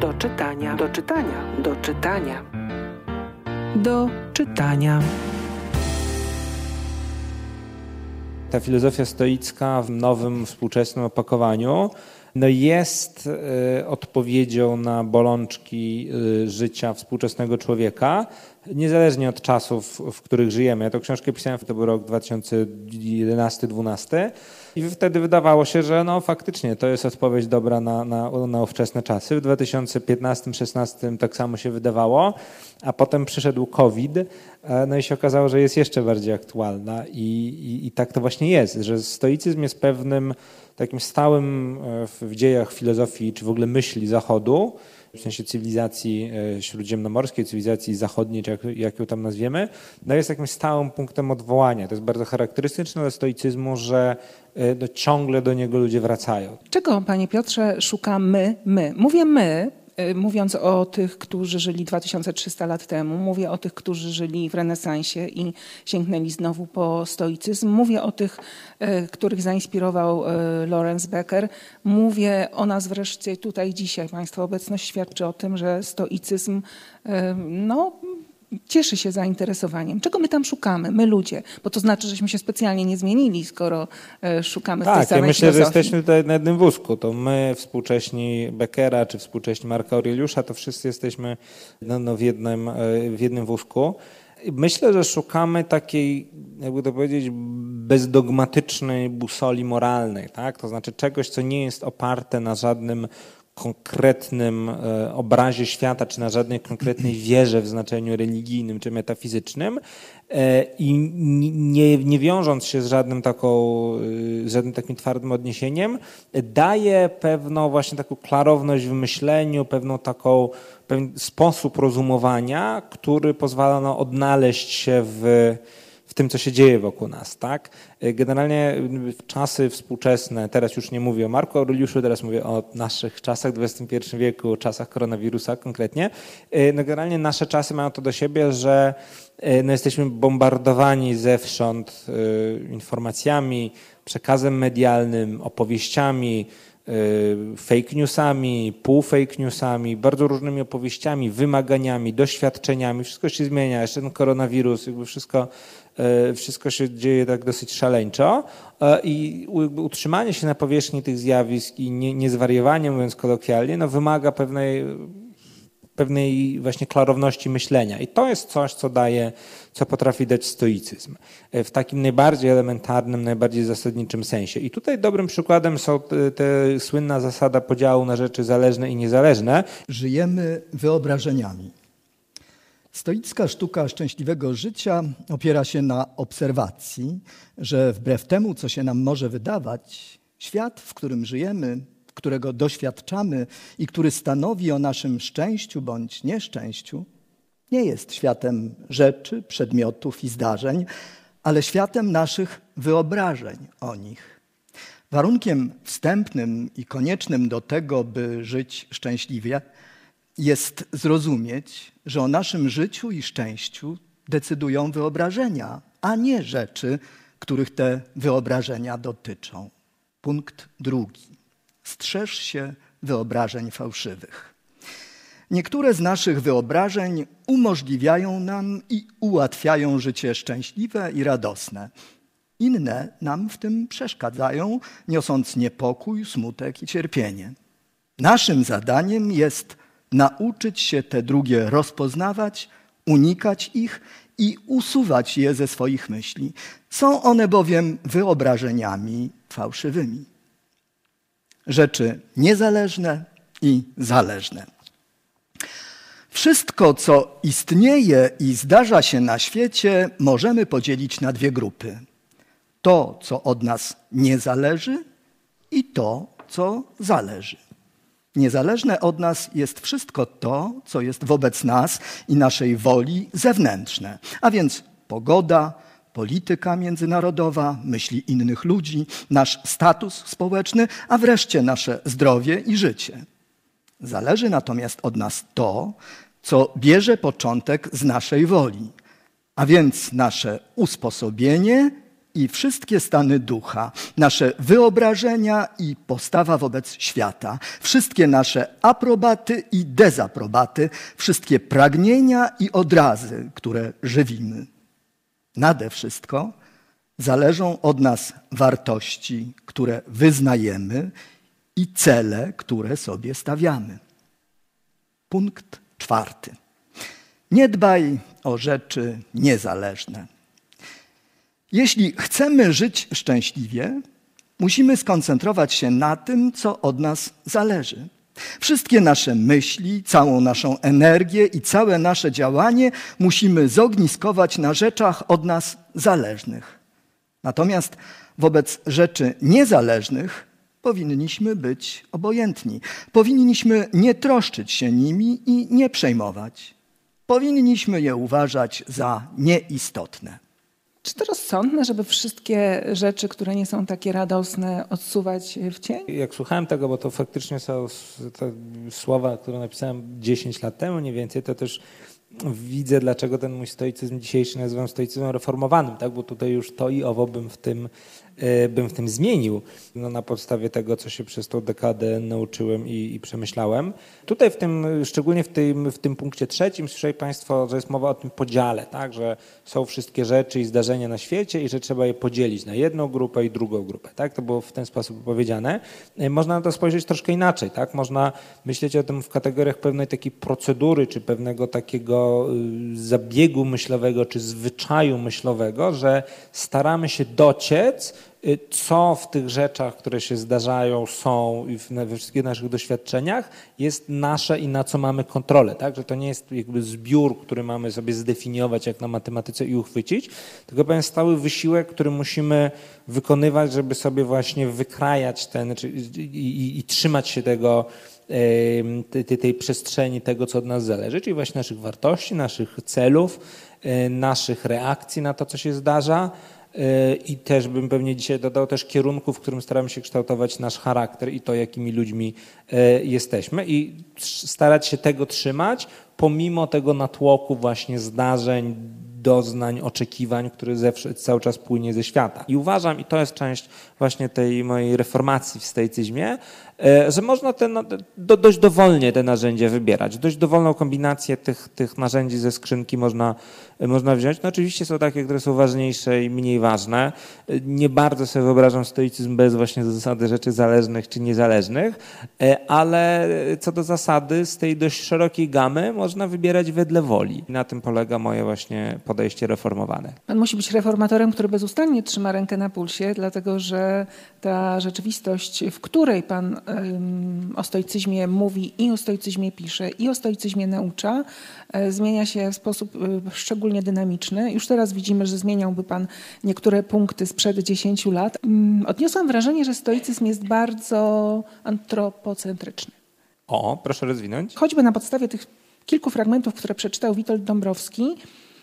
Do czytania. Do czytania. Do czytania. Do czytania. Ta filozofia stoicka w nowym, współczesnym opakowaniu jest odpowiedzią na bolączki życia współczesnego człowieka, niezależnie od czasów, w których żyjemy. Ja tę książkę pisałem, to był rok 2011-2012 i wtedy wydawało się, że faktycznie to jest odpowiedź dobra na ówczesne czasy. W 2015-2016 tak samo się wydawało, a potem przyszedł COVID, i się okazało, że jest jeszcze bardziej aktualna i tak to właśnie jest, że stoicyzm jest pewnym takim stałym w dziejach filozofii, czy w ogóle myśli Zachodu, w sensie cywilizacji śródziemnomorskiej, cywilizacji zachodniej, czy jak ją tam nazwiemy, jest jakimś stałym punktem odwołania. To jest bardzo charakterystyczne dla stoicyzmu, że ciągle do niego ludzie wracają. Czego, panie Piotrze, szuka my? Mówię my, mówiąc o tych, którzy żyli 2300 lat temu, mówię o tych, którzy żyli w renesansie i sięgnęli znowu po stoicyzm, mówię o tych, których zainspirował Lorenz Becker, mówię o nas wreszcie tutaj dzisiaj. Państwa obecność świadczy o tym, że stoicyzm cieszy się zainteresowaniem. Czego my tam szukamy, my ludzie? Bo to znaczy, żeśmy się specjalnie nie zmienili, skoro szukamy w tej samej filozofii. Tak, ja myślę, że jesteśmy tutaj na jednym wózku. To my, współcześni Beckera, czy współcześni Marka Aureliusza, to wszyscy jesteśmy w jednym wózku. Myślę, że szukamy takiej, jakby to powiedzieć, bezdogmatycznej busoli moralnej, tak? To znaczy czegoś, co nie jest oparte na żadnym konkretnym obrazie świata, czy na żadnej konkretnej wierze w znaczeniu religijnym czy metafizycznym i nie wiążąc się z żadnym takim twardym odniesieniem, daje pewną właśnie taką klarowność w myśleniu, pewien sposób rozumowania, który pozwala odnaleźć się w tym, co się dzieje wokół nas, tak? Generalnie czasy współczesne, teraz już nie mówię o Marku Aureliuszu, teraz mówię o naszych czasach w XXI wieku, o czasach koronawirusa konkretnie. Generalnie nasze czasy mają to do siebie, że jesteśmy bombardowani zewsząd informacjami, przekazem medialnym, opowieściami, fake newsami, pół-fake newsami, bardzo różnymi opowieściami, wymaganiami, doświadczeniami. Wszystko się zmienia, jeszcze ten koronawirus, wszystko się dzieje tak dosyć szaleńczo i utrzymanie się na powierzchni tych zjawisk i niezwariowanie, mówiąc kolokwialnie, wymaga pewnej właśnie klarowności myślenia. I to jest coś, co potrafi dać stoicyzm w takim najbardziej elementarnym, najbardziej zasadniczym sensie. I tutaj dobrym przykładem są te słynna zasada podziału na rzeczy zależne i niezależne. Żyjemy wyobrażeniami. Stoicka sztuka szczęśliwego życia opiera się na obserwacji, że wbrew temu, co się nam może wydawać, świat, w którym żyjemy, którego doświadczamy i który stanowi o naszym szczęściu bądź nieszczęściu, nie jest światem rzeczy, przedmiotów i zdarzeń, ale światem naszych wyobrażeń o nich. Warunkiem wstępnym i koniecznym do tego, by żyć szczęśliwie, jest zrozumieć, że o naszym życiu i szczęściu decydują wyobrażenia, a nie rzeczy, których te wyobrażenia dotyczą. Punkt drugi. Strzeż się wyobrażeń fałszywych. Niektóre z naszych wyobrażeń umożliwiają nam i ułatwiają życie szczęśliwe i radosne. Inne nam w tym przeszkadzają, niosąc niepokój, smutek i cierpienie. Naszym zadaniem jest nauczyć się te drugie rozpoznawać, unikać ich i usuwać je ze swoich myśli. Są one bowiem wyobrażeniami fałszywymi. Rzeczy niezależne i zależne. Wszystko, co istnieje i zdarza się na świecie, możemy podzielić na dwie grupy. To, co od nas nie zależy i to, co zależy. Niezależne od nas jest wszystko to, co jest wobec nas i naszej woli zewnętrzne, a więc pogoda, polityka międzynarodowa, myśli innych ludzi, nasz status społeczny, a wreszcie nasze zdrowie i życie. Zależy natomiast od nas to, co bierze początek z naszej woli, a więc nasze usposobienie i wszystkie stany ducha, nasze wyobrażenia i postawa wobec świata, wszystkie nasze aprobaty i dezaprobaty, wszystkie pragnienia i odrazy, które żywimy. Nade wszystko zależą od nas wartości, które wyznajemy i cele, które sobie stawiamy. Punkt 4. Nie dbaj o rzeczy niezależne. Jeśli chcemy żyć szczęśliwie, musimy skoncentrować się na tym, co od nas zależy. Wszystkie nasze myśli, całą naszą energię i całe nasze działanie musimy zogniskować na rzeczach od nas zależnych. Natomiast wobec rzeczy niezależnych powinniśmy być obojętni. Powinniśmy nie troszczyć się nimi i nie przejmować. Powinniśmy je uważać za nieistotne. Czy to rozsądne, żeby wszystkie rzeczy, które nie są takie radosne, odsuwać w cień? Jak słuchałem tego, bo to faktycznie są te słowa, które napisałem 10 lat temu mniej więcej, to też widzę, dlaczego ten mój stoicyzm dzisiejszy nazywam stoicyzmem reformowanym, tak? Bo tutaj już to i owo bym w tym zmienił na podstawie tego, co się przez tą dekadę nauczyłem i przemyślałem. Tutaj szczególnie w tym punkcie 3 słyszeli Państwo, że jest mowa o tym podziale, tak? Że są wszystkie rzeczy i zdarzenia na świecie i że trzeba je podzielić na jedną grupę i drugą grupę. Tak? To było w ten sposób powiedziane. Można na to spojrzeć troszkę inaczej. Tak? Można myśleć o tym w kategoriach pewnej takiej procedury czy pewnego takiego zabiegu myślowego czy zwyczaju myślowego, że staramy się dociec, co w tych rzeczach, które się zdarzają, są i we wszystkich naszych doświadczeniach jest nasze i na co mamy kontrolę. Tak? Że to nie jest jakby zbiór, który mamy sobie zdefiniować jak na matematyce i uchwycić, tylko pewien stały wysiłek, który musimy wykonywać, żeby sobie właśnie wykrajać i trzymać się tej przestrzeni tego, co od nas zależy, czyli właśnie naszych wartości, naszych celów, naszych reakcji na to, co się zdarza. I też bym pewnie dzisiaj dodał też kierunku, w którym staramy się kształtować nasz charakter i to, jakimi ludźmi jesteśmy i starać się tego trzymać, pomimo tego natłoku właśnie zdarzeń, doznań, oczekiwań, który cały czas płynie ze świata. I uważam, i to jest część właśnie tej mojej reformacji w stoicyzmie, że można dość dowolnie te narzędzia wybierać. Dość dowolną kombinację tych narzędzi ze skrzynki można wziąć. No oczywiście są takie, które są ważniejsze i mniej ważne. Nie bardzo sobie wyobrażam stoicyzm bez właśnie zasady rzeczy zależnych czy niezależnych, ale co do zasady z tej dość szerokiej gamy można wybierać wedle woli. I na tym polega moje właśnie podejście reformowane. Pan musi być reformatorem, który bezustannie trzyma rękę na pulsie, dlatego że ta rzeczywistość, w której pan o stoicyzmie mówi i o stoicyzmie pisze i o stoicyzmie naucza, zmienia się w sposób szczególnie dynamiczny. Już teraz widzimy, że zmieniałby pan niektóre punkty sprzed 10 lat. Odniosłam wrażenie, że stoicyzm jest bardzo antropocentryczny. O, proszę rozwinąć. Choćby na podstawie tych kilku fragmentów, które przeczytał Witold Dąbrowski,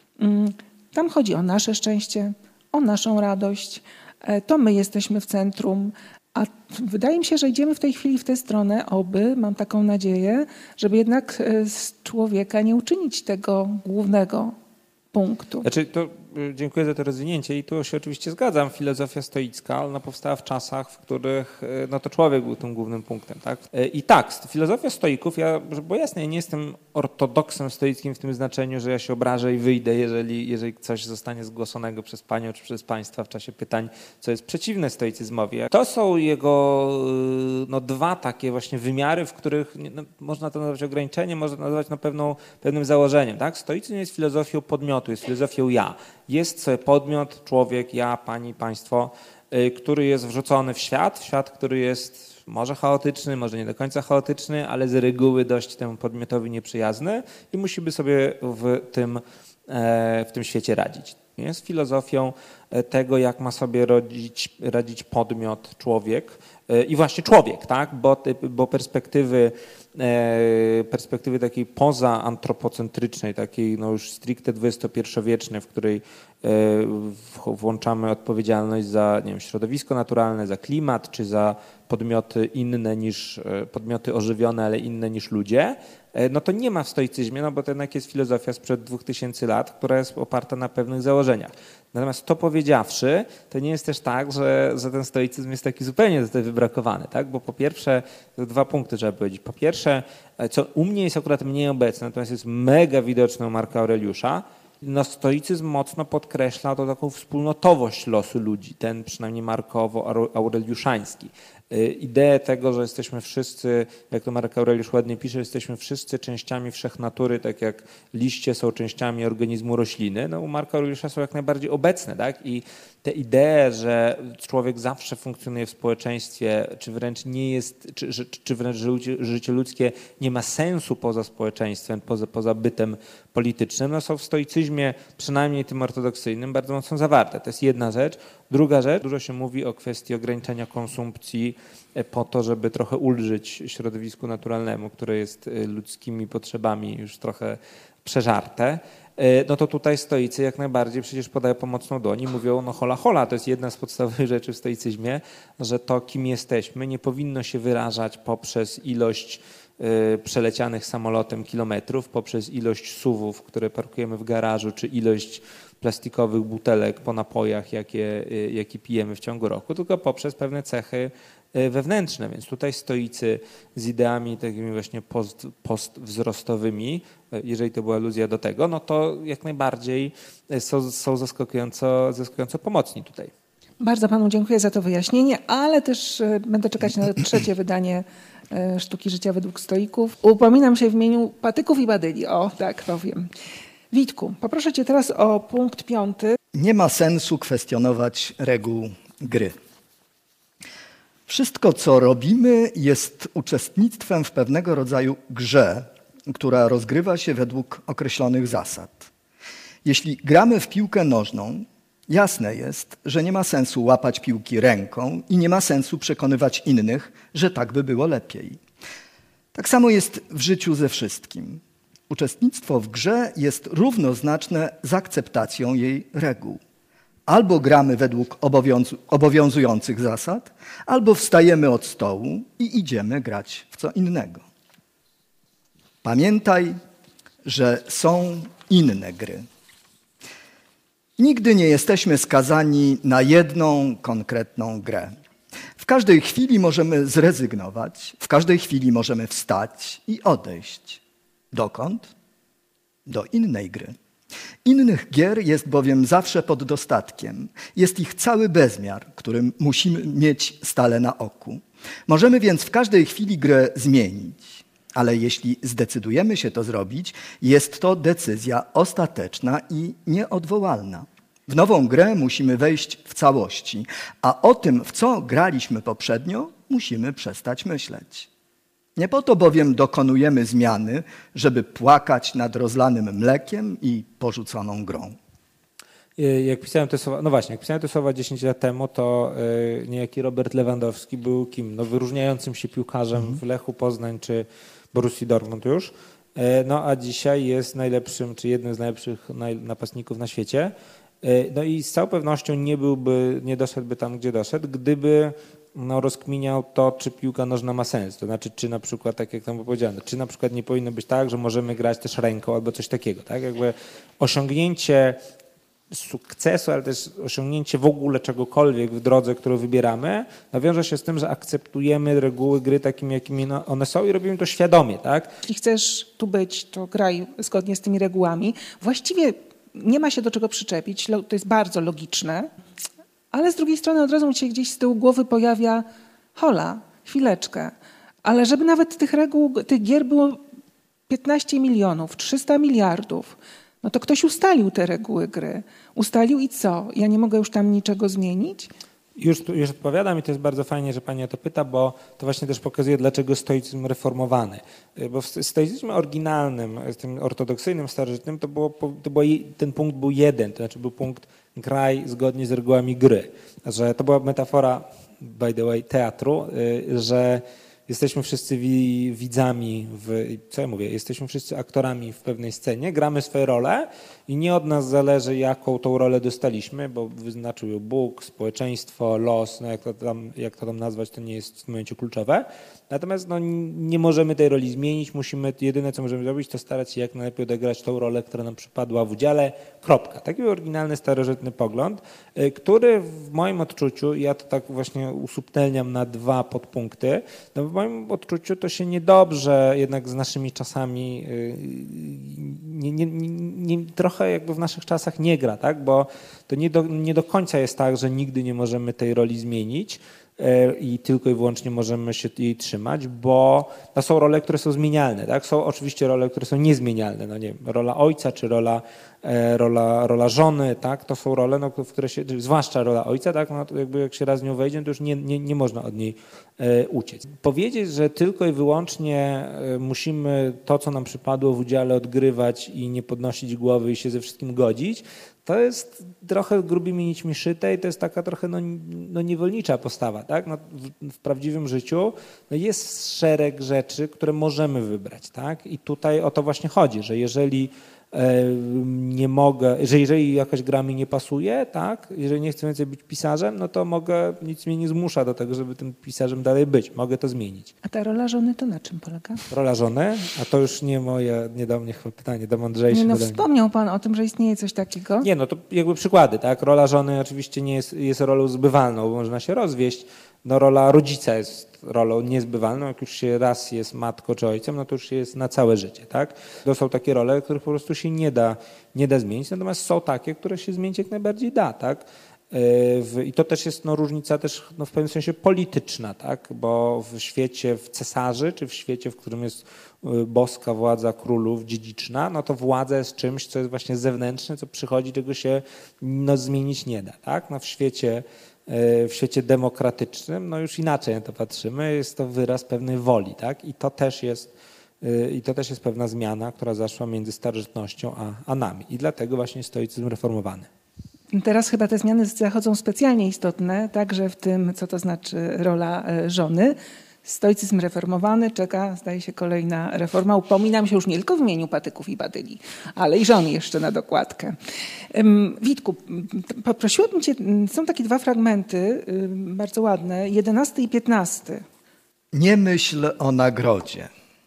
tam chodzi o nasze szczęście, o naszą radość, to my jesteśmy w centrum, a wydaje mi się, że idziemy w tej chwili w tę stronę, mam taką nadzieję, żeby jednak z człowieka nie uczynić tego głównego punktu. Znaczy, dziękuję za to rozwinięcie i tu się oczywiście zgadzam. Filozofia stoicka, ona powstała w czasach, w których to człowiek był tym głównym punktem. Tak? I tak, filozofia stoików, żeby było jasne, ja nie jestem ortodoksem stoickim w tym znaczeniu, że ja się obrażę i wyjdę, jeżeli coś zostanie zgłoszonego przez panią czy przez państwa w czasie pytań, co jest przeciwne stoicyzmowi. To są jego dwa takie właśnie wymiary, w których można to nazwać ograniczeniem, można to nazwać pewnym założeniem. Tak? Stoicyzm jest filozofią podmiotu, jest filozofią ja. Jest sobie podmiot, człowiek, ja, pani, państwo, który jest wrzucony w świat, który jest może chaotyczny, może nie do końca chaotyczny, ale z reguły dość temu podmiotowi nieprzyjazny i musimy sobie w tym świecie radzić. Jest filozofią tego, jak ma sobie radzić podmiot, człowiek i właśnie człowiek, tak? Bo perspektywy takiej pozaantropocentrycznej, takiej już stricte XXI-wiecznej, w której włączamy odpowiedzialność za środowisko naturalne, za klimat, czy za podmioty podmioty ożywione, ale inne niż ludzie, to nie ma w stoicyzmie, bo to jednak jest filozofia sprzed 2000 lat, która jest oparta na pewnych założeniach. Natomiast to powiedziawszy, to nie jest też tak, że ten stoicyzm jest taki zupełnie tutaj wybrakowany, tak? Bo po pierwsze, 2 punkty trzeba powiedzieć. Po pierwsze, co u mnie jest akurat mniej obecne, natomiast jest mega widoczne u Marka Aureliusza, no stoicyzm mocno podkreśla to taką wspólnotowość losu ludzi, ten przynajmniej markowo-aureliuszański. Ideę tego, że jesteśmy wszyscy, jak to Marek Aureliusz ładnie pisze, jesteśmy wszyscy częściami wszechnatury, tak jak liście są częściami organizmu rośliny, no u Marka Aureliusza są jak najbardziej obecne, tak? I te idee, że człowiek zawsze funkcjonuje w społeczeństwie, czy wręcz nie jest, czy wręcz życie ludzkie nie ma sensu poza społeczeństwem, poza bytem politycznym, no są w stoicyzmie, przynajmniej tym ortodoksyjnym, bardzo mocno zawarte. To jest jedna rzecz. Druga rzecz, dużo się mówi o kwestii ograniczenia konsumpcji po to, żeby trochę ulżyć środowisku naturalnemu, które jest ludzkimi potrzebami już trochę przeżarte. No to tutaj stoicy jak najbardziej przecież podają pomocną dłoń i mówią, no hola hola, to jest jedna z podstawowych rzeczy w stoicyzmie, że to kim jesteśmy nie powinno się wyrażać poprzez ilość przelecianych samolotem kilometrów, poprzez ilość SUV-ów, które parkujemy w garażu, czy ilość plastikowych butelek po napojach, jakie pijemy w ciągu roku, tylko poprzez pewne cechy wewnętrzne. Więc tutaj stoicy z ideami takimi właśnie postwzrostowymi, jeżeli to była aluzja do tego, no to jak najbardziej są zaskakująco pomocni tutaj. Bardzo panu dziękuję za to wyjaśnienie, ale też będę czekać na 3. wydanie Sztuki życia według stoików. Upominam się w imieniu patyków i badyli, o tak powiem. Witku, poproszę cię teraz o punkt 5. Nie ma sensu kwestionować reguł gry. Wszystko, co robimy, jest uczestnictwem w pewnego rodzaju grze, która rozgrywa się według określonych zasad. Jeśli gramy w piłkę nożną, jasne jest, że nie ma sensu łapać piłki ręką i nie ma sensu przekonywać innych, że tak by było lepiej. Tak samo jest w życiu ze wszystkim. Uczestnictwo w grze jest równoznaczne z akceptacją jej reguł. Albo gramy według obowiązujących zasad, albo wstajemy od stołu i idziemy grać w co innego. Pamiętaj, że są inne gry. Nigdy nie jesteśmy skazani na jedną konkretną grę. W każdej chwili możemy zrezygnować, w każdej chwili możemy wstać i odejść. Dokąd? Do innej gry. Innych gier jest bowiem zawsze pod dostatkiem. Jest ich cały bezmiar, który musimy mieć stale na oku. Możemy więc w każdej chwili grę zmienić, ale jeśli zdecydujemy się to zrobić, jest to decyzja ostateczna i nieodwołalna. W nową grę musimy wejść w całości, a o tym, w co graliśmy poprzednio, musimy przestać myśleć. Nie po to bowiem dokonujemy zmiany, żeby płakać nad rozlanym mlekiem i porzuconą grą. Jak pisałem te słowa, no właśnie, jak pisałem te słowa 10 lat temu, to niejaki Robert Lewandowski był kim? No, wyróżniającym się piłkarzem w Lechu Poznań czy Borussii Dortmund już. No a dzisiaj jest najlepszym, czy jednym z najlepszych napastników na świecie. No i z całą pewnością nie doszedłby tam, gdzie doszedł, gdyby rozkminiał to, czy piłka nożna ma sens. To znaczy, czy na przykład, tak jak tam było powiedziane, czy na przykład nie powinno być tak, że możemy grać też ręką albo coś takiego. Tak? Jakby osiągnięcie sukcesu, ale też osiągnięcie w ogóle czegokolwiek w drodze, którą wybieramy, wiąże się z tym, że akceptujemy reguły gry takimi, jakimi one są i robimy to świadomie. Tak? Jeśli chcesz tu być, to graj zgodnie z tymi regułami. Właściwie nie ma się do czego przyczepić, to jest bardzo logiczne, ale z drugiej strony od razu mi się gdzieś z tyłu głowy pojawia hola, chwileczkę, ale żeby nawet tych reguł, tych gier było 15 milionów, 300 miliardów, no to ktoś ustalił te reguły gry. Ustalił i co? Ja nie mogę już tam niczego zmienić? Już odpowiadam i to jest bardzo fajnie, że pani o to pyta, bo to właśnie też pokazuje, dlaczego stoicyzm reformowany. Bo w stoicyzmie oryginalnym, tym ortodoksyjnym, starożytnym, ten punkt był jeden, to znaczy był punkt graj zgodnie z regułami gry. Że to była metafora, by the way, teatru, że jesteśmy wszyscy widzami, jesteśmy wszyscy aktorami w pewnej scenie, gramy swoje role i nie od nas zależy, jaką tą rolę dostaliśmy, bo wyznaczył ją Bóg, społeczeństwo, los, no jak to tam nazwać, to nie jest w tym momencie kluczowe. Natomiast nie możemy tej roli zmienić, jedyne co możemy zrobić, to starać się jak najlepiej odegrać tą rolę, która nam przypadła w udziale, kropka. Taki oryginalny, starożytny pogląd, który w moim odczuciu, ja to tak właśnie usubtelniam na 2 podpunkty, no w moim odczuciu to się niedobrze jednak z naszymi czasami, trochę jakby w naszych czasach nie gra, tak? Bo to nie do końca jest tak, że nigdy nie możemy tej roli zmienić i tylko i wyłącznie możemy się jej trzymać, bo to są role, które są zmienialne. Tak? Są oczywiście role, które są niezmienialne. No nie wiem, rola ojca czy rola żony, tak? To są role, no, w które się, zwłaszcza rola ojca, tak? No, to jakby jak się raz w nią wejdzie, to już nie można od niej uciec. Powiedzieć, że tylko i wyłącznie musimy to, co nam przypadło w udziale, odgrywać i nie podnosić głowy i się ze wszystkim godzić, to jest trochę grubymi nićmi szyte i to jest taka trochę niewolnicza postawa. Tak? No, w prawdziwym życiu jest szereg rzeczy, które możemy wybrać. Tak? I tutaj o to właśnie chodzi, że jeżeli nie mogę, że jeżeli jakaś gra mi nie pasuje, tak, jeżeli nie chcę więcej być pisarzem, no to nic mnie nie zmusza do tego, żeby tym pisarzem dalej być. Mogę to zmienić. A ta rola żony to na czym polega? Rola żony? A to już nie do mnie chyba pytanie, do mądrzejszych. No wspomniał pan o tym, że istnieje coś takiego. Nie, no to jakby przykłady, tak. Rola żony oczywiście nie jest rolą zbywalną, bo można się rozwieść. No rola rodzica jest rolą niezbywalną. Jak już się raz jest matką czy ojcem, no to już się jest na całe życie, tak? To są takie role, których po prostu się nie da zmienić, natomiast są takie, które się zmienić jak najbardziej da, tak? I to też jest różnica też w pewnym sensie polityczna, tak? Bo w świecie cesarzy, czy w świecie, w którym jest boska władza królów dziedziczna, no to władza jest czymś, co jest właśnie zewnętrzne, co przychodzi, czego się zmienić nie da, tak? No w świecie demokratycznym, no już inaczej na to patrzymy, jest to wyraz pewnej woli, tak? I to też jest pewna zmiana, która zaszła między starożytnością a nami. I dlatego właśnie stoicyzm reformowany. Teraz chyba te zmiany zachodzą specjalnie istotne, także w tym, co to znaczy rola żony. Stoicyzm reformowany, czeka, zdaje się, kolejna reforma. Upominam się już nie tylko w imieniu patyków i badyli, ale i żon jeszcze na dokładkę. Witku, poprosiłabym cię, są takie 2 fragmenty, bardzo ładne, 11 i 15. Nie myśl o nagrodzie.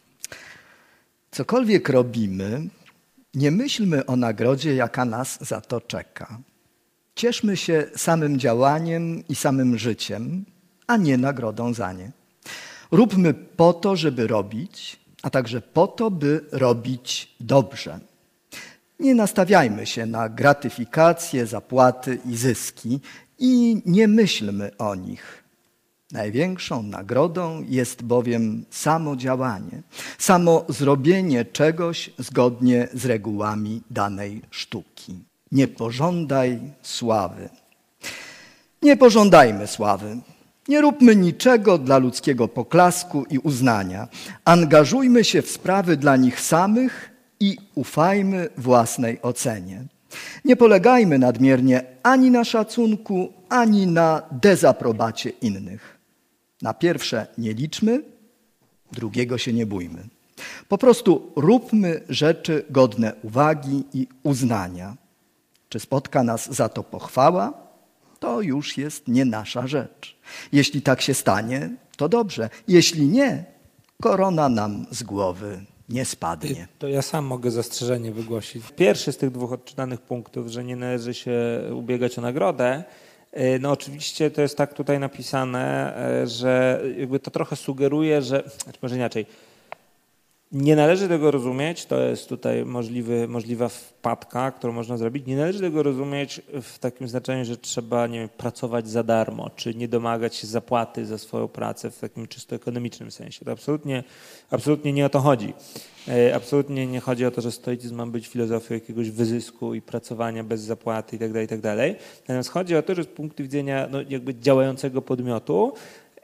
Cokolwiek robimy, nie myślmy o nagrodzie, jaka nas za to czeka. Cieszmy się samym działaniem i samym życiem, a nie nagrodą za nie. Róbmy po to, żeby robić, a także po to, by robić dobrze. Nie nastawiajmy się na gratyfikacje, zapłaty i zyski i nie myślmy o nich. Największą nagrodą jest bowiem samo działanie, samo zrobienie czegoś zgodnie z regułami danej sztuki. Nie pożądaj sławy. Nie pożądajmy sławy. Nie róbmy niczego dla ludzkiego poklasku i uznania. Angażujmy się w sprawy dla nich samych i ufajmy własnej ocenie. Nie polegajmy nadmiernie ani na szacunku, ani na dezaprobacie innych. Na pierwsze nie liczmy, drugiego się nie bójmy. Po prostu róbmy rzeczy godne uwagi i uznania. Czy spotka nas za to pochwała? To już jest nie nasza rzecz. Jeśli tak się stanie, to dobrze. Jeśli nie, korona nam z głowy nie spadnie. To ja sam mogę zastrzeżenie wygłosić. Pierwszy z tych 2 odczytanych punktów, że nie należy się ubiegać o nagrodę, no oczywiście to jest tak tutaj napisane, że jakby to trochę sugeruje, że, może inaczej, nie należy tego rozumieć, to jest tutaj możliwa wpadka, którą można zrobić. Nie należy tego rozumieć w takim znaczeniu, że trzeba, nie wiem, pracować za darmo, czy nie domagać się zapłaty za swoją pracę w takim czysto ekonomicznym sensie. To absolutnie nie o to chodzi. Absolutnie nie chodzi o to, że stoicyzm ma być filozofią jakiegoś wyzysku i pracowania bez zapłaty itd. Natomiast chodzi o to, że z punktu widzenia jakby działającego podmiotu,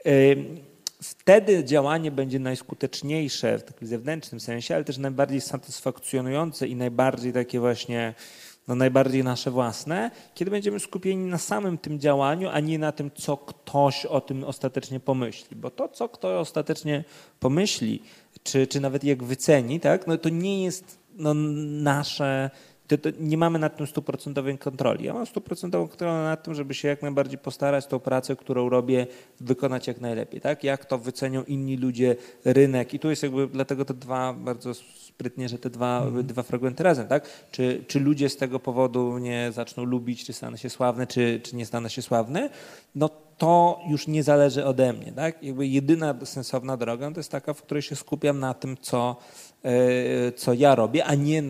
wtedy działanie będzie najskuteczniejsze w takim zewnętrznym sensie, ale też najbardziej satysfakcjonujące i najbardziej takie właśnie najbardziej nasze własne, kiedy będziemy skupieni na samym tym działaniu, a nie na tym, co ktoś o tym ostatecznie pomyśli. Bo to, co ktoś ostatecznie pomyśli, czy nawet jak wyceni, tak, no to nie jest nasze... To nie mamy nad tym 100% kontroli. Ja mam 100% kontrolę nad tym, żeby się jak najbardziej postarać tą pracę, którą robię, wykonać jak najlepiej. Tak? Jak to wycenią inni ludzie, rynek. I tu jest jakby dlatego te dwa, bardzo sprytnie, że te dwa fragmenty razem. Tak? Czy ludzie z tego powodu nie zaczną lubić, czy stanę się sławny, czy nie stanę się sławny, no to już nie zależy ode mnie. Tak? Jakby jedyna sensowna droga to jest taka, w której się skupiam na tym, co ja robię,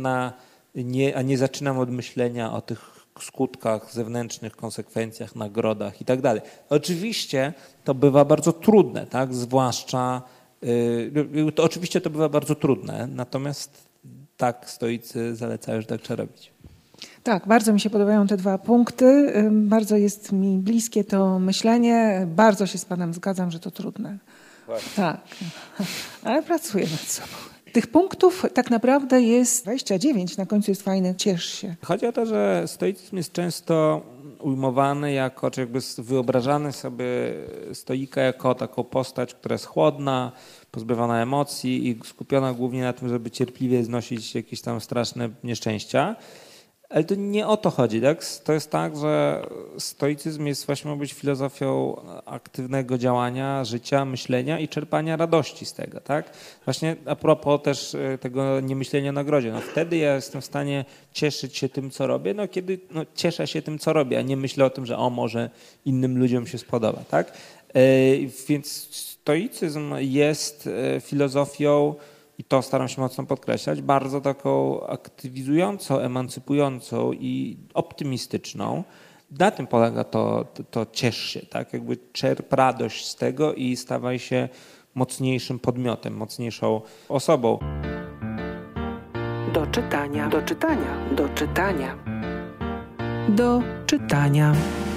a nie zaczynam od myślenia o tych skutkach zewnętrznych, konsekwencjach, nagrodach i tak dalej. Oczywiście to bywa bardzo trudne, tak? Zwłaszcza, oczywiście to bywa bardzo trudne, natomiast tak stoicy zalecają, że tak trzeba robić. Tak, bardzo mi się podobają te 2 punkty. Bardzo jest mi bliskie to myślenie. Bardzo się z panem zgadzam, że to trudne. Właśnie. Tak, ale pracuję nad sobą. Tych punktów tak naprawdę jest 29, na końcu jest fajne, ciesz się. Chodzi o to, że stoicyzm jest często ujmowany jako, czy jakby wyobrażany sobie stoika jako taką postać, która jest chłodna, pozbawiona emocji i skupiona głównie na tym, żeby cierpliwie znosić jakieś tam straszne nieszczęścia. Ale to nie o to chodzi, tak? To jest tak, że stoicyzm jest właśnie, ma być filozofią aktywnego działania, życia, myślenia i czerpania radości z tego, tak? Właśnie a propos też tego niemyślenia o nagrodzie. No wtedy ja jestem w stanie cieszyć się tym, co robię, kiedy cieszę się tym, co robię, a nie myślę o tym, że może innym ludziom się spodoba, tak? Więc stoicyzm jest filozofią, i to staram się mocno podkreślać, bardzo taką aktywizującą, emancypującą i optymistyczną. Na tym polega to ciesz się, tak? Jakby czerp radość z tego i stawaj się mocniejszym podmiotem, mocniejszą osobą. Do czytania, do czytania, do czytania. Do czytania.